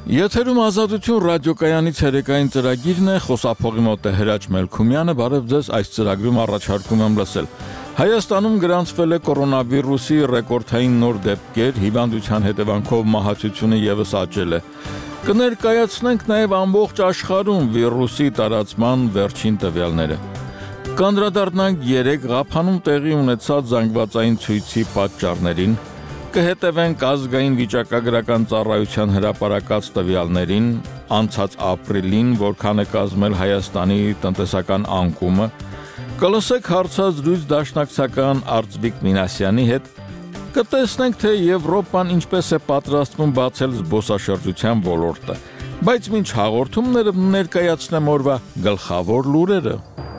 Եթերում ազատություն ռադիոկայանից հերեկային ծրագիրն է, խոսափողի մոտ է Հրաչ Մելքումյանը, բարև ձեզ, այս ծրագրում առաջարկում եմ լսել։ Հայաստանում գրանցվել է կորոնավիրուսի ռեկորդային նոր դեպքեր, հիվանդության հետևանքով մահացությունը ևս աճել է։ Կներկայացնենք նաև ամբողջ աշխարհում վիրուսի տարածման վերջին տվյալները։ Կանդրադառնանք 3 Ղափանում տեղի ունեցած զանգվածային ցույցի պատճառներին, կհետևենք ազգային վիճակագրական ծառայության հրապարակած տվյալներին, անցած ապրիլին, որքան է կազմել Հայաստանի տնտեսական անկումը, կլսեք հարցազրույց դաշնակցական Արծվիկ Մինասյանի հետ, կտեսնենք, թե Եվրոպան ինչպես է պատրաստվում բացել զբոսաշրջության ոլորտը, բայց մինչ հաղորդումները ներկայացնեմ օրվա գլխավոր լուրերը։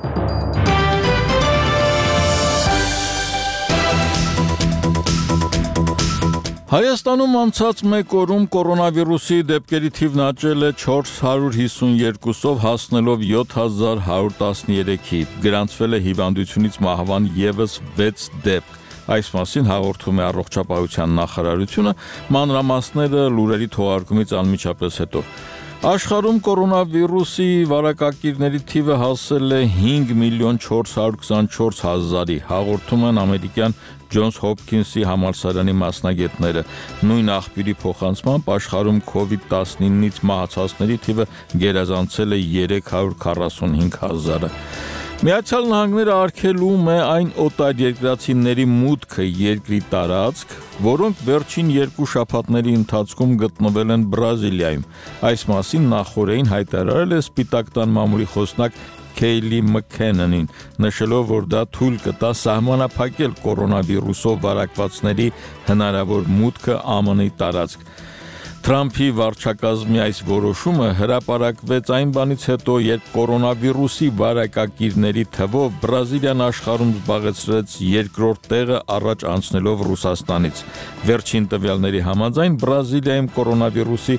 Հայաստանում անցած մեկ օրում կորոնավիրուսի դեպքերի թիվն աճել է 452-ով, հասնելով 7113-ի, գրանցվել է հիվանդությունից մահվան ևս 6 դեպք։ Այս մասին հաղորդում է Առողջապահության նախարարությունը, մանրամասները լուրերի թողարկումից անմիջապես հետո։ Աշխարհում կորոնավիրուսի վարակակիրների թիվը հասել է 5,424,000-ի, հաղորդում են ամերիկյան Ջոնս Հոփքինսի համալսարանի մասնագետները։ Նույն աղբյուրի փոխանցմամբ աշխարհում COVID-19-ից մահացածների թիվը գերազանցել է 345,000-ը։ Միացյալ Նահանգները արգելում է այն օտարերկրացիների մուտքը երկրի տարածք, որոնք վերջին 2 շաբաթների ընթացքում գտնվել են Բրազիլիայում։ Այս մասին նախօրեին հայտարարել է Սպիտակ տան մամուլի խոսնակ Քեյլի Մքեննին, նշելով, որ դա թույլ կտա սահմանափակել կորոնավիրուսով վարակվածների հնարավոր մուտքը ԱՄՆ-ի տարածք։ Թրամփի վարչակազմի այս որոշումը հրապարակվեց այն բանից հետո, երբ կորոնավիրուսի վարակակիրների թվով Բրազիլիան աշխարհում զբաղեցրեց 2-րդ տեղը առաջ անցնելով Ռուսաստանից։ Վերջին տվյալների համաձայն Բրազիլիայում կորոնավիրուսի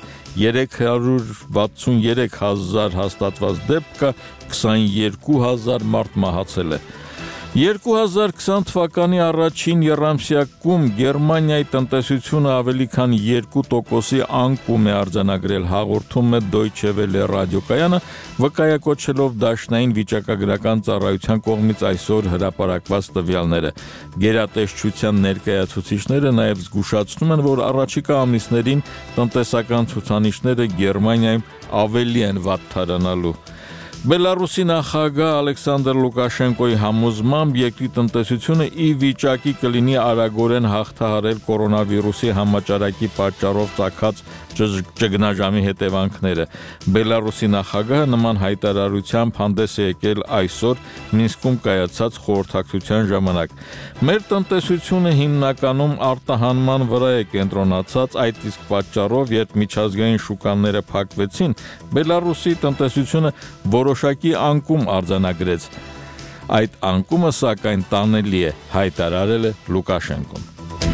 363,000 հաստատված դեպք կա, 22,000 մարդ մահացել է։ 2020 թվականի առաջին եռամսյակում Գերմանիայի տնտեսությունը ավելի քան 2%-ի անկում է արձանագրել, հաղորդում է Deutsche Welle ռադիոկայանը, վկայակոչելով Դաշնային վիճակագրական ծառայության կողմից այսօր հրապարակված տվյալները։ Գերատեսչության ներկայացուցիչները նաև զգուշացնում են, որ առաջիկա ամիսներին տնտեսական ցուցանիշները Գերմանիայում ավելի են վատթարանալու։ Բելարուսի նախագահ Ալեքսանդր Լուկաշենկոյի համոզմամբ երկրի տնտեսությունը ի վիճակի կլինի արագորեն հաղթահարել կորոնավիրուսի համաճարակի պատճառով ծագած ճգնաժամի հետևանքները։ Բելարուսի նախագահը նման հայտարարությամբ հանդես է եկել այսօր Մինսկում կայացած խորհրդակցության ժամանակ։ Մեր տնտեսությունը հիմնականում արտահանման վրա է կենտրոնացած, այդ իսկ պատճառով, երբ միջազգային շուկաները փակվեցին, Բելարուսի տնտեսությունը որոշակի անկում արձանագրեց։ Այդ անկումը սակայն տանելի է, հայտարարել է Լուկաշենկոն։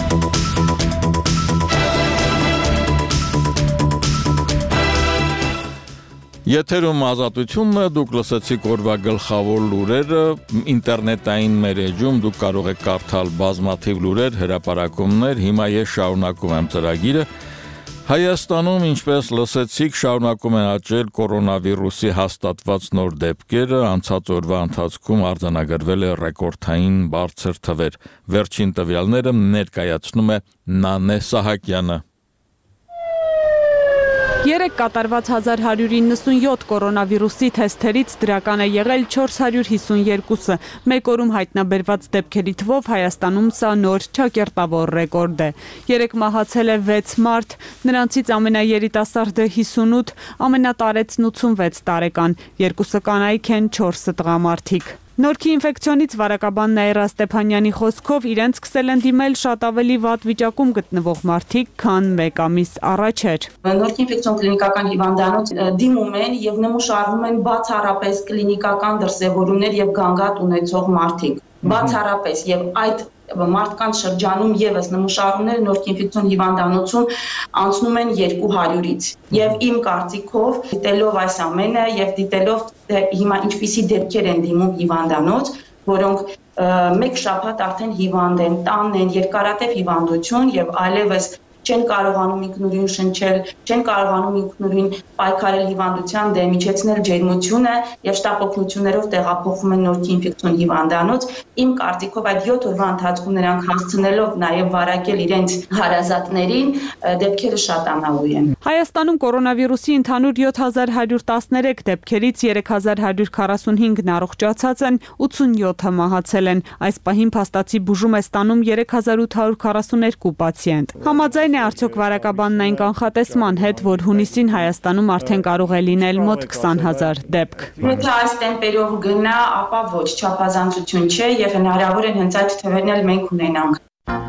Եթերում ազատությունն է, դուք լսեցիք օրվա գլխավոր լուրերը, ինտերնետային մեր էջում դուք կարող եք կարդալ բազմաթիվ լուրեր, հրապարակումներ, հիմա ես շարունակում եմ ծրագիրը։ Հայաստանում, ինչպես լսեցիք, շարունակում են աճել կորոնավիրուսի հաստատված նոր դեպքերը, անցած օրվա ընթացքում արձանագրվել է ռեկորդային բարձր թվեր։ Վերջին տվյալները ներկայացնում է Նանե Սահակյանը։ 3 կատարված 1197 կորոնավիրուսի թեստերից դրական է եղել 452-ը։ Մեկ օրում հայտնաբերված դեպքերի թվով Հայաստանում սա նոր չակերտավոր ռեկորդ է։ 3 մահացել է 6 մարդ, նրանցից ամենաերիտասարդը 58, ամենատարեցն 86 տարեկան, 2-ը կանայք են, 4-ը տղամարդիկ։ Նորքի ինֆեկցիոնից վարակաբան Նաիրա Ստեփանյանի խոսքով իրենց սկսել են դիմել շատ ավելի վատ վիճակում գտնվող մարդիկ, քան 1 ամիս առաջ էր։ Նորքի ինֆեկցիոն կլինիկական հիվանդանոց դիմում են եւ նմուշարվում են բացառապես կլինիկական դրսևորումներ եւ գանգատ ունեցող մարդիկ։ Բացառապես եւ այդ մարդկանց շրջանում եւս նմուշարումները նորքի ինֆեկցիոն հիվանդանոցում անցնում են 200-ից։ Եվ իմ կարծիքով, դիտելով այս ամենը եւ դիտելով հիմա ինչպիսի դեպքեր են դիմում հիվանդանոց, որոնք մեկ շաբաթ արդեն հիվանդ են, տանն են, երկարատև հիվանդություն եւ այլևս չեն կարողանում ինքնուրույն շնչել, չեն կարողանում ինքնուրույն պայքարել հիվանդության դեմ, իջեցնել ջերմությունը եւ շտապ օգնություններով տեղափոխվում են նորքի ինֆեկցիոն հիվանդանոց։ Իմ կարծիքով այդ 7 օրվա ընթացքում նրանք հասցնելով նաեւ վարակել իրենց հարազատներին, դեպքերը շատանալու են։ Հայաստանում կորոնավիրուսի ընդհանուր 7113 դեպքերից 3145-ն առողջացած են, 87-ը մահացել են։ Այս պահին փաստացի բուժում է ստանում 3842 պացիենտ։ Համաձայն է արդյոք վարակաբանն այն կանխատեսման հետ, որ հունիսին Հայաստանում արդեն կարող է լինել մոտ 20000 դեպք։ Եթե այս տեմպերով գնա, ապա ոչ, չափազանցություն չէ եւ հնարավոր է հենց այդ թվերն էլ մենք ունենանք։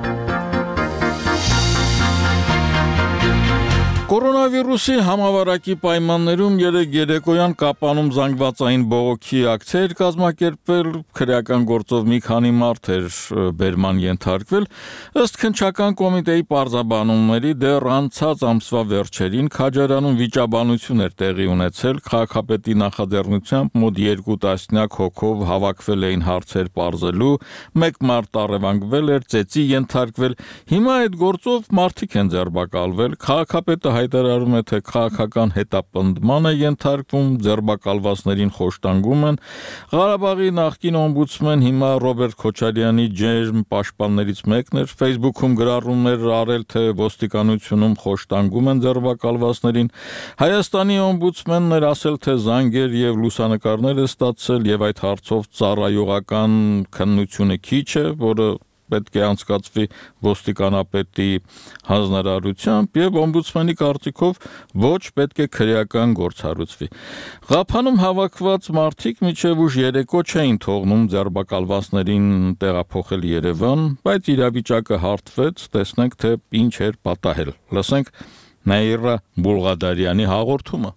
Կորոնավիրուսի համավարակի պայմաններում երեկոյան Կապանում զանգվածային բողոքի ակցիա էր կազմակերպվել, քրեական գործով մի քանի մարդ էր բերման ենթարկվել, ըստ քննչական կոմիտեի պարզաբանումների դեռ անցած ամսվա վերջերին Քաջարանում վիճաբանություն էր տեղի ունեցել, քաղաքապետի նախաձեռնությամբ մոտ 2 տասնյակ հոգով հավաքվել էին հարցեր պարզելու, մեկ մարդ առևանգվել էր, ծեծի ենթարկվել, հիմա այդ գործով մարդիկ են ձերբակալվել, քաղաքապետը հայտարարում է, թե քաղաքական հետապնդման է ենթարկվում, ձերբակալվածներին խոշտանգում են։ Ղարաբաղի նախկին օմբուդսմեն հիմա Ռոբերտ Քոչարյանի ջերմ պաշտպաններից մեկն էր, Facebook-ում գրառումներ արել, թե ոստիկանությունում խոշտանգում են ձերբակալվածներին։ Հայաստանի օմբուդսմենն էր ասել, թե զանգեր եւ լուսանկարներ է ստացել եւ այդ հարցով ծառայողական քննությունը քիչ է, որը պետք է անցկացվի ոստիկանապետի հանձնարարությամբ եւ օմբուդսմենի կարծիքով ոչ պետք է քրեական գործ հարուցվի։ Ղափանում հավաքված մարդիկ մինչեւ ուշ երեկո չէին թողնում ձերբակալվածներին տեղափոխել Երևան, բայց իրավիճակը հարթվեց, տեսնենք թե ինչ էր պատահել։ Լսենք Նաիրա Բուլղադարյանի հաղորդումը։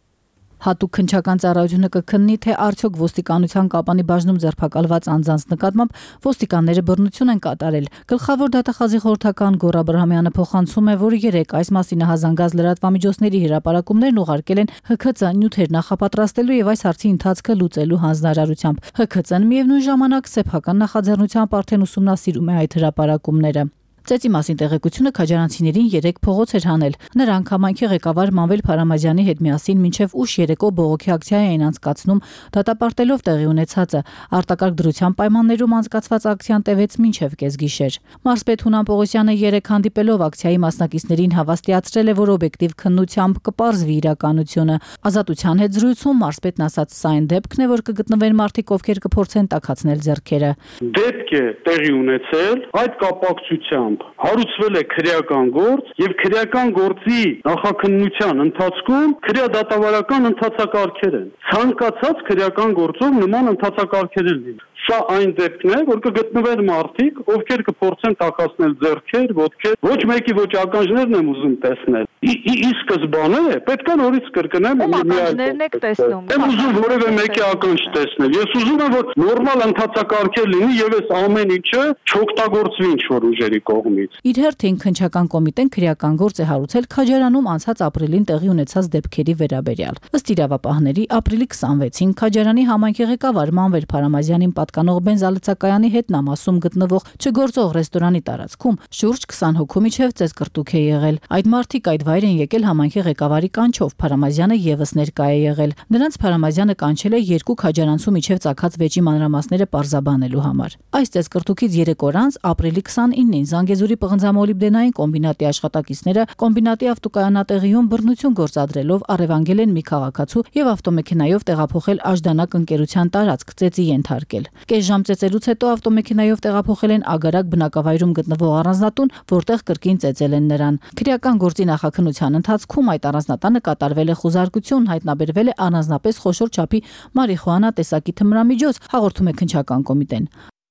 Հատուկ քննչական ծառայությունը կքննի, թե արդյոք ոստիկանության Կապանի բաժնում ձերբակալված անձանց նկատմամբ ոստիկանները բռնություն են կատարել։ Գլխավոր դատախազի խորհրդական Գոռ Աբրահամյանը փոխանցում է, որ երեկ այս մասին հազանգած լրատվամիջոցների հրապարակումներն ուղարկել են ՀՔԾ նյութեր նախապատրաստելու եւ այս հարցի ընթացքը լուծելու հանձնարարությամբ։ ՀՔԾ-ն միևնույն ժամանակ սեփական նախաձեռնությամբ արդեն ուսումնասիրում է այդ հրապարակումները։ Ծեծի մասին տեղեկությունը քաջարանցիներին 3 փողոց էր հանել։ Նրանք համայնքի ղեկավար Մանվել Փարամազյանի հետ միասին մինչև ուշ երեկո բողոքի ակցիա էին անցկացնում, դատապարտելով տեղի ունեցածը։ Արտակարգ դրության պայմաններում անցկացված ակցիան տևեց մինչև կեսգիշեր։ Մարզպետ Հունան Պողոսյանը 3 հանդիպելով ակցիայի մասնակիցներին հավաստիացրել է, որ օբյեկտիվ քննությամբ կպարզվի իրականությունը։ Ազատության հետ զրույցում մարզպետն ասաց, սա այն դեպքն է, որ կգտնվեն մարդիկ, ովքեր կփորձեն տաքացնել ձեռքերը։ Դեպք է տեղի ունեցել այդ կապակցությամբ հարուցվել է քրեական գործ եւ քրեական գործի նախաքննության ընթացքում քրեադատավարական ընթացակարգեր են։ Ցանկացած քրեական գործով նման ընթացակարգեր են։ Սա այն դեպքն է, որ կգտնվեն մարդիկ, ովքեր կփորձեն տաքացնել ձեռքեր, ոտքեր, ոչ մեկի ոչ ականջներն եմ ուզում տեսնել։ Ի սկզբանե պետք է նորից կրկնեմ, ականջներն եք տեսնում։ Եմ ուզում որևէ մեկի ականջ տեսնել։ Ես ուզում եմ, որ նորմալ ընթացակարգեր լինի եւ այս ամեն ինչը չօգտագործվի ինչ-որ ուժերի կողմից։ Իր հերթին քննչական կոմիտեն քրեական գործ է հարուցել Քաջարանում անցած ապրիլին տեղի ունեցած դեպքերի վերաբերյալ։ Ըստ իրավապահների, ապրիլի 26-ին Քաջարանի համայնքի ղեկավար Մանվել Փարամազյանին պատկանող բենզալցակայանի հետ նամասում գտնվող չգործող ռեստորանի տարածքում շուրջ 20 հոգու միջև ծեծկռտուք է եղել։ Այդ մարդիկ այդ վայր են եկել համայնքի ղեկավարի կանչով, Փարամազյանը եւս ներկա է եղել։ Նրանց Փարամազյանը կանչել է 2 քաջարանցու միջև ծագած վեճի մանրամասները պարզաբանելու համար։ Այս ծեծկռտուքից 3 օր անց ապրիլի 29-ին Զանգեզուրի պղնձամոլիբդենային կոմբինատի աշխատակիցները կոմբինատի ավտոկայանատեղիում բռնություն գործադրելով առևանգել են մի քաղաքացու եւ ավտոմեքենայով տեղափոխել Աժդանակ ընկերության տարածք ծեծի ենթարկել։ Կես ժամ ծեծելուց հետո ավտոմեքենայով տեղափոխել են Ագարակ բնակավայրում գտնվող առանձնատուն, որտեղ կրկին ծեծել են նրան։ Քրեական գործի նախաքննության ընթացքում այդ առանձնատանը կատարվել է խուզարկություն, հայտնաբերվել է առանձնապես խոշոր չափի մարիխուանա տեսակի թմրամիջոց, հաղորդում է քննչական կոմիտեն։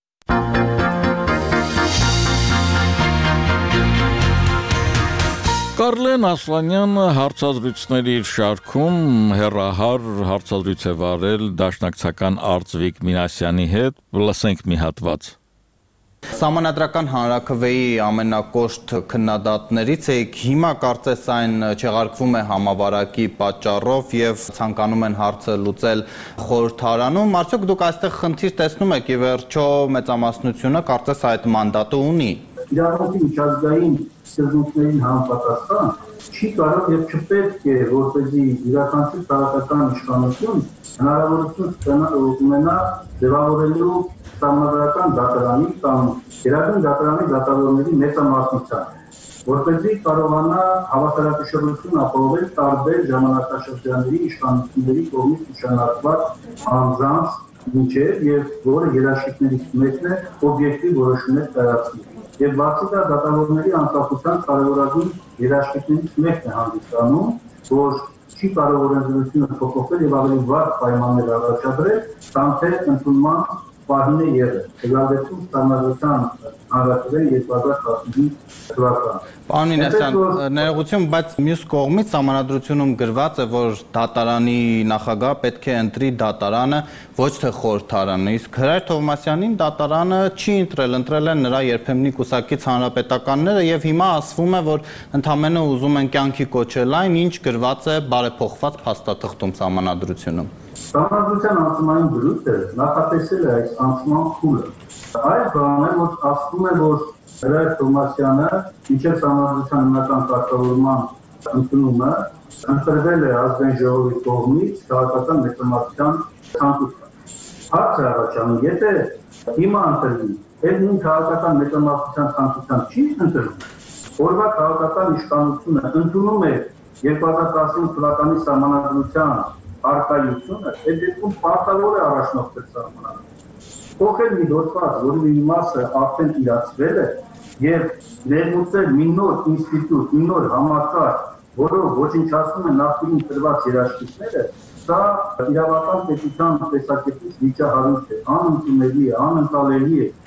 Կարլեն Ասլանյանը հարցազրույցների իր շարքում հեռահար հարցազրույց է վարել դաշնակցական Արծվիկ Մինասյանի հետ, լսենք մի հատված։ Սահմանադրական հանրաքվեի ամենակոշտ քննադատներից եք, հիմա կարծես այն չեղարկվում է համավարակի պատճառով եւ ցանկանում են հարցը լուծել խորհրդարանում, արդյոք դուք այստեղ խնդիր տեսնում եք, ի վերջո մեծամասնությունը կարծես այդ մանդատը ունի։ իրավունքի միջազգային սկզբունքներին համապատասխան չի կարող եւ չպետք է որպեսզի յուրաքանչյուր քաղաքական իշխանություն հնարավորություն ունենա ձևավորելու համագործական դատարանի կամ գերագույն դատարանի դատավորների մեծամասնության, որպեսզի կարողանա հավասարակշռություն ապահովել տարբեր ժամանակաշրջանների իշխանությունների կողմից նշանակված անձանց միջև եւ որը երաշխիքներից մեկն է օբյեկտիվ որոշումներ կայացնել։ Եվ բացի դա դատավորների անկախության կարևորագույն երաշխիքներից մեկն է հանդիսանում, որ չի կարող օրենսդրությունը փոփոխել եւ ավելի վատ պայմաններ առաջադրել, քան թե ընդունման պահին է եղել։ Գլադեցում ստանալության հանրակրվեն 2015 թվականը։ Պարոն Մինասյան, ներողություն, բայց մյուս կողմից համանadrությունում գրված է, որ դատարանի նախագահ պետք է ընտրի դատարանը, ոչ թե խորհրդարանը, իսկ Հրայր Թովմասյանին դատարանը չի ընտրել են նրա երբեմնի կուսակից հանրապետականները եւ հիմա ասվում է, որ ընդամենը ուզում են կյանքի կոչել այն, ինչ գրված է բարեփոխված փաստաթղթում համանadrությունում։ Համանadrության անցումային դրույթը նախատեսել է այս անցման փուլը։ Այդ բանը, որ ասվում է, որ Հրայր Թովմասյանը մինչև համանadrության հիմնական կարգավորման ընդունումը ընտրվել է ազգային ժողովի կողմից քաղաքական մեծամասնության ցանկությամբ։ Հարցը առաջանում, եթե հիմա ընտրվի, այդ նույն քաղաքական մեծամասնության ցանկությամբ չի ընտրվում, օրվա քաղաքական իշխանությունը ընդունում է 2015 թվականի համանadrության արկայությունը, այդ դեպքում պարտավոր է առաջնորդել համանadrություն։ Փոխել մի դոստված, որի մի մասը արդեն իրացվել է, եւ ներմուծել մի նոր ինստիտուտ, մի նոր համակարգ, որով ոչնչացնում է նախկինում տրված երաշխիքները, սա իրավական պետության տեսակետից վիճահարույց է, անընդունելի է, անընկալելի է։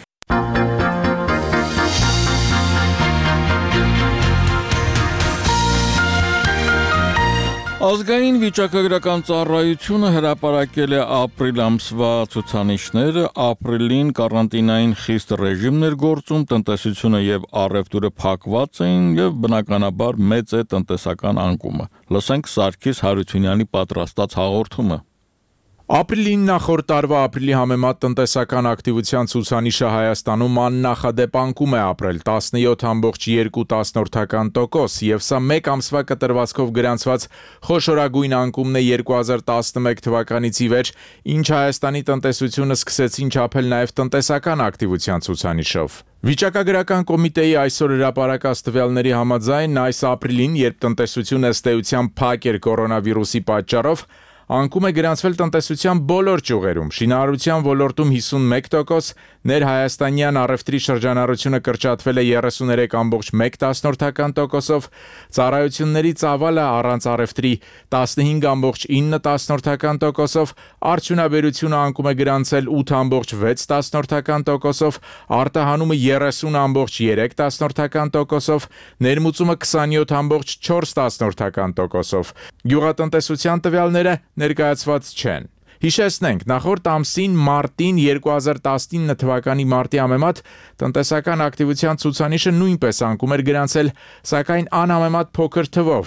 Ազգային վիճակագրական ծառայությունը հրապարակել է ապրիլ ամսվա ցուցանիշները, ապրիլին կարանտինային խիստ ռեժիմներ գործում, տնտեսությունը եւ առևտուրը փակված էին եւ բնականաբար մեծ է տնտեսական անկումը։ Լսենք Սարգիս Հարությունյանի պատրաստած հաղորդումը։ Ապրիլին նախորդ տարվա ապրիլի համեմատ տնտեսական ակտիվության ցուցանիշը Հայաստանում աննախադեպ անկում է ապրել 17.2%, եւ սա մեկ ամսվա կտրվածքով գրանցված խոշորագույն անկումն է 2011 թվականից ի վեր, ինչ Հայաստանի տնտեսությունը սկսեցին չափել նաեւ տնտեսական ակտիվության ցուցանիշով։ Վիճակագրական կոմիտեի այսօր հրապարակած տվյալների համաձայն այս ապրիլին, երբ տնտեսությունը ըստ էության փակ էր կորոնավիրուսի պատճառով, անկում է գրանցվել տնտեսության բոլոր ճյուղերում, շինարարության ոլորտում 51%, ներհայաստանյան առևտրի շրջանառությունը կրճատվել է 33.1%-ով, ծառայությունների ծավալը առանց առևտրի 15.9%-ով, արդյունաբերությունը անկում է գրանցել 8.6%-ով, արտահանումը 30.3%-ով, ներմուծումը 27.4%-ով, գյուղատնտեսության տվյալները ներկայացված չեն։ Հիշեցնենք, նախորդ ամսին մարտին 2019 թվականի մարտի համեմատ տնտեսական ակտիվության ցուցանիշը նույնպես անկում էր գրանցել, սակայն անհամեմատ փոքր թվով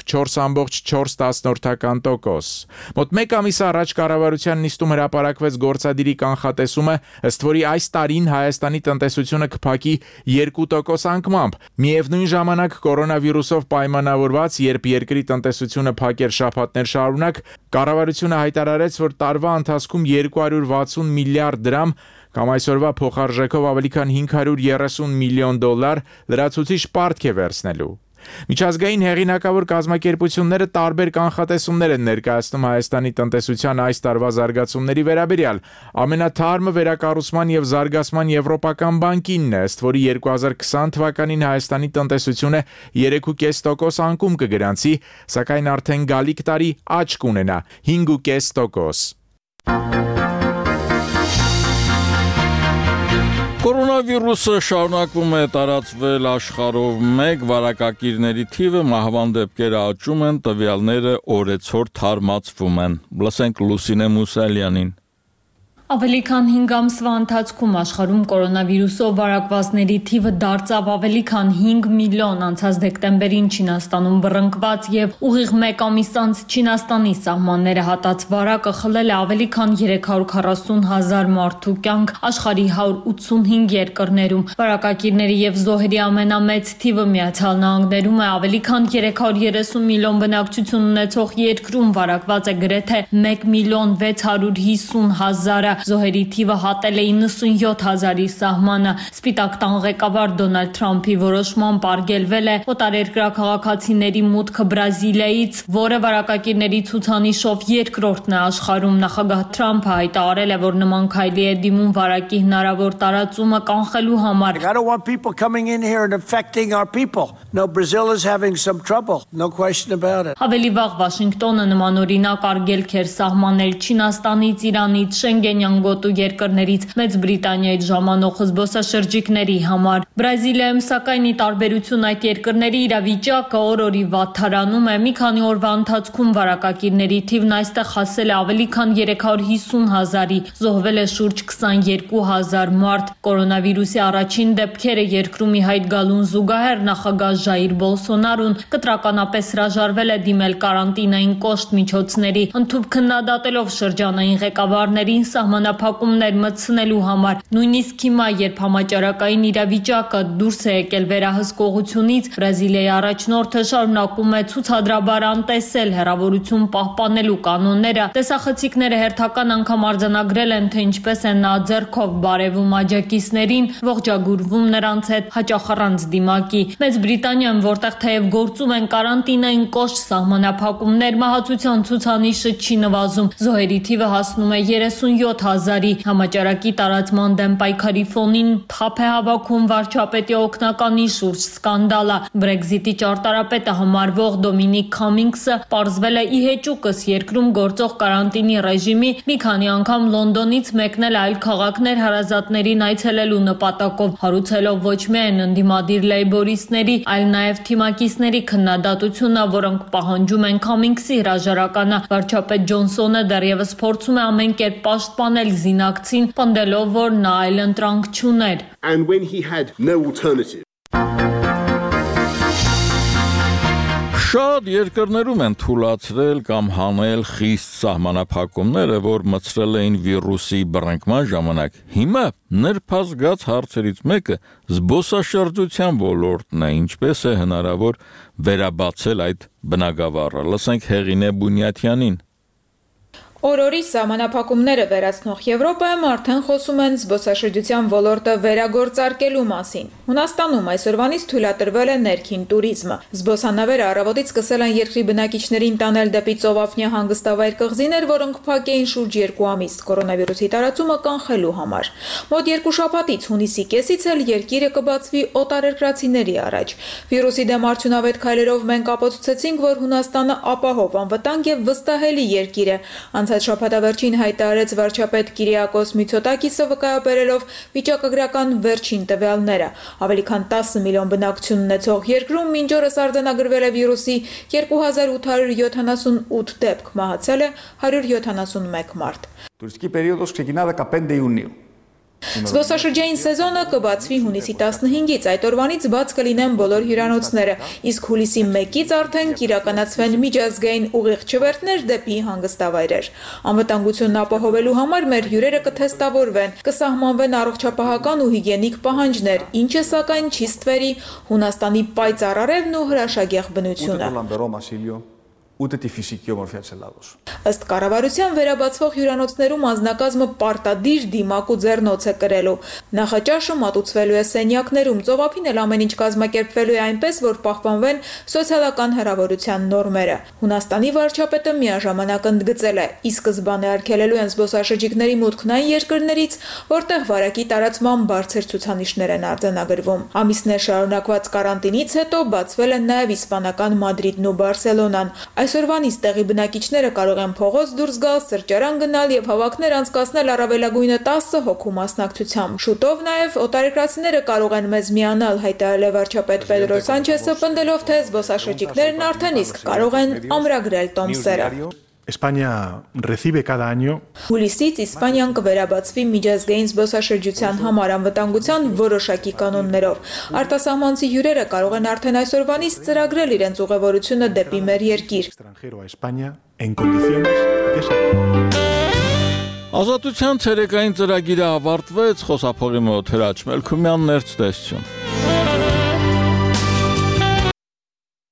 4.4%։ Մոտ մեկ ամիս առաջ կառավարության նիստում հրապարակվեց գործադիրի կանխատեսումը, ըստ որի այս տարին Հայաստանի տնտեսությունը կփակի 2% անկմամբ։ Միևնույն ժամանակ կորոնավիրուսով պայմանավորված, երբ երկրի տնտեսությունը փակ էր շաբաթներ շարունակ, կառավարությունը հայտարարեց, որ տարվա ընթացքում 260 միլիարդ դրամ կամ այսօրվա փոխարժեքով ավելի քան $530 միլիոն լրացուցիչ պարտք է վերցնելու։ Միջազգային հեղինակավոր կազմակերպությունները տարբեր կանխատեսումներ են ներկայացնում Հայաստանի տնտեսության այս տարվա զարգացումների վերաբերյալ։ Ամենաթարմը վերակառուցման եւ զարգացման եվրոպական բանկինն է, ըստ որի 2020 թվականին Հայաստանի տնտեսությունը 3.5% անկում կգրանցի, սակայն արդեն գալիք տարի աճ կունենա 5.5%։ Կորոնավիրուսը շարունակվում է տարածվել աշխարհով մեկ, վարակակիրների թիվը, մահվան դեպքերը աճում են, տվյալները օրեցօր թարմացվում են։ Լսենք Լուսինե Մուսալյանին։ Ավելի քան 5 ամսվա ընթացքում աշխարհում կորոնավիրուսով վարակվածների թիվը դարձավ ավելի քան 5 միլիոն, անցած դեկտեմբերին Չինաստանում բռնկված եւ ուղիղ 1 ամիս անց Չինաստանի սահմանները հատած վարակը խլել է ավելի քան 340,000 մարդու կյանք աշխարհի 185 երկրներում։ Վարակակիրների եւ զոհերի ամենամեծ թիվը Միացյալ Նահանգներում է, ավելի քան 330 միլիոն բնակչություն ունեցող երկրում վարակված է գրեթե 1,650,000 Զոհերի թիվը հատել է 97,000-ի սահմանը։ Սպիտակ տան ղեկավար Դոնալդ Թրամփի որոշմամբ արգելվել է օտարերկրյա քաղաքացիների մուտքը Բրազիլիայից, որը վարակակիրների ցուցանիշով երկրորդն է աշխարհում։ Նախագահ Թրամփը հայտարարել է, որ նման քայլի է դիմում վարակի հնարավոր տարածումը կանխելու համար։ I don't want people coming in here and affecting our people. No, Brazil is having some trouble. No question about it. Ավելի վաղ Վաշինգտոնը նմանօրինակ արգելք էր սահմանել Չինաստանից, Իրանից, Շենգենյան գոտու երկրներից, Մեծ Բրիտանիայից ժամանող զբոսաշրջիկների համար։ Բրազիլիայում սակայն ի տարբերություն այդ երկրների իրավիճակը օր-օրի վատթարանում է։ Մի քանի օրվա ընթացքում վարակակիրների թիվն այստեղ հասել է ավելի քան 350,000-ի, զոհվել է շուրջ 22,000 մարդ։ Կորոնավիրուսի առաջին դեպքերը երկրում ի հայտ գալուն զուգահեռ նախագահ Ժայիր Բոլսոնարոն կտրականապես հրաժարվել է դիմել կարանտինային կոշտ միջոցների, ընդհանուր քննադատելով շրջանային ղեկավարներին սահմանափակումներ մտցնելու համար։ Նույնիսկ հիմա, երբ համաճարակային իրավիճակը դուրս է եկել վերահսկողությունից, Բրազիլիայի առաջնորդը շարունակում է ցուցադրաբար անտեսել հեռավորություն պահպանելու կանոնները։ Տեսախցիկները հերթական անգամ արձանագրել են, թե ինչպես է նա ձեռքով բարևում աջակիցներին, ողջագուրվում նրանց հետ հաճախ առանց դիմակի։ Մեծ Բրիտանիայում, որտեղ թեև գործում են կարանտինային կոշտ սահմանափակումներ, մահացության ցուցանիշը չի նվազում։ Զոհերի թիվը հասնում է 37,000-ի։ Համաճարակի տարածման դեմ պայքարի ֆոնին թափ է հավաքում վարչապետի օգնականի շուրջ սկանդալը։ Բրեքզիտի ճարտարապետը համարվող Դոմինիկ Քամինգսը պարզվել է ի հեճուկս երկրում գործող կարանտինի ռեժիմի մի քանի անգամ Լոնդոնից մեկնել այլ քաղաքներ հարազատներին այցելելու նպատակով, հարուցելով ոչ միայն ընդդիմադիր լեյբորիստների, այլ նաև թիմակիցների քննադատությունը, որոնք պահանջում են Քամինգսի հրաժարականը։ Վարչապետ Ջոնսոնը դեռևս փորձում է ամեն կերպ պաշտպանել զինակցին, պնդելով, որ նա այլընտրանք չուներ։ And when he had no alternative. Շատ երկրներում են թույլատրել կամ հանել խիստ սահմանափակումները, որ մցրել էին վիրուսի բռնկման ժամանակ։ Հիմա նրբազգաց հարցերից մեկը զբոսաշրջության ոլորտն է, ինչպես է հնարավոր վերաբացել այդ բնագավառը։ Լսենք Հեղինե Բունյաթյանին։ Օրորի սահմանափակումները վերացնող Եվրոպայում արդեն խոսում են զբոսաշրջության ոլորտը վերագործարկելու մասին։ Հունաստանում այսօրվանից թույլատրվել է ներքին տուրիզմը։ Զբոսանավերը առավոտից սկսել են երկրի բնակիչներին տանել դեպի Ծովափնյա հանգստավայր կղզիներ, որոնք փակ էին շուրջ 2 ամիս կորոնավիրուսի տարածումը կանխելու համար։ Մոտ 2 շաբաթից հունիսի կեսից էլ երկիրը կբացվի օտարերկրացիների առաջ։ Վիրուսի դեմ արդյունավետ քայլերով մենք ապացուցեցինք, որ Հունաստանը ապահով, անվտանգ եւ վստահելի երկիր է։ Անցած շաբաթավերջին հայտարարեց վարչապետ Կիրիակոս Միցոտակիսը, վկայաբերելով վիճակագրական վերջին տվյալները։ Ավելի քան 10 միլիոն բնակչություն ունեցող երկրում մինչ օրս արձանագրվել է վիրուսի 2878 դեպք, մահացել է 171 մարդ։ Տուրիստική περίοδος ξεκινά 15 Ιουνίου. Զբոսաշրջային սեզոնը կբացվի հունիսի 15-ից, այդ օրվանից բաց կլինեն բոլոր հյուրանոցները, իսկ հուլիսի 1-ից արդեն կիրականացվեն միջազգային ուղիղ չվերթներ դեպի հանգստավայրեր։ Անվտանգությունն ապահովելու համար մեր հյուրերը կթեստավորվեն, կսահմանվեն առողջապահական ու հիգիենիկ պահանջներ, ինչը սակայն չի ստվերի Հունաստանի պայծառ արևն ու հրաշագեղ բնությունը։ Ούτε τη φυσική ομορφιά της Ελλάδος. Ըստ կառավարության վերաբացվող հյուրանոցներում անձնակազմը պարտադիր դիմակ ու ձեռնոց է կրելու։ Նախաճաշը մատուցվելու է սենյակներում, ծովափին էլ ամեն ինչ կազմակերպվելու է այնպես, որ պահպանվեն սոցիալական հեռավորության նորմերը։ Հունաստանի վարչապետը միաժամանակ ընդգծել է, ի սկզբանե արգելելու են զբոսաշրջիկների մուտքն այն երկրներից, որտեղ վարակի տարածման բարձր ցուցանիշներ են արձանագրվում։ Ամիսներ շարունակված կարանտինից հետո բացվել են նաև իսպանական Մադրիդն ու Բարսելոնան։ Այսօրվանից տեղի բնակիչները կարող են փողոց դուրս գալ, սրճարան գնալ եւ հավաքներ անցկացնել առավելագույնը 10 հոգու մասնակցությամբ։ Շուտով նաեւ օտարերկրացիները կարող են մեզ միանալ, հայտարարել է վարչապետ Պեդրո Սանչեսը, պնդելով, թե զբոսաշրջիկներն արդեն իսկ կարող են ամրագրել տոմսերը։ España recibe cada año Հուլիսից Իսպանիան կվերաբացվի միջազգային զբոսաշրջության համար անվտանգության որոշակի կանոններով։ Արտասահմանցի հյուրերը կարող են արդեն այսօրվանից ծրագրել իրենց ուղևորությունը դեպի մեր երկիր։ extranjero a España en condiciones de seguridad. Ազատության ցերեկային ծրագիրը ավարտվեց, խոսափողի մոտ Հրաչ Մելքումյանն էր ցտեսություն։